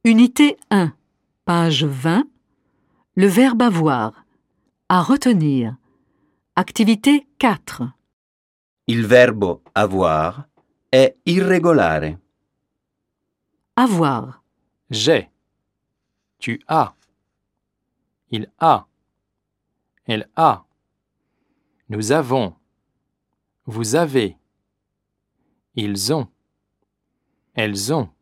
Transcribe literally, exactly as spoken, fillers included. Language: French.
Unité un, page vingt. Le verbe avoir. À retenir. Activité quatre. Il verbo avoir è irregolare. Avoir. J'ai. Tu as. Il a. Elle a. Nous avons. Vous avez. Ils ont. Elles ont.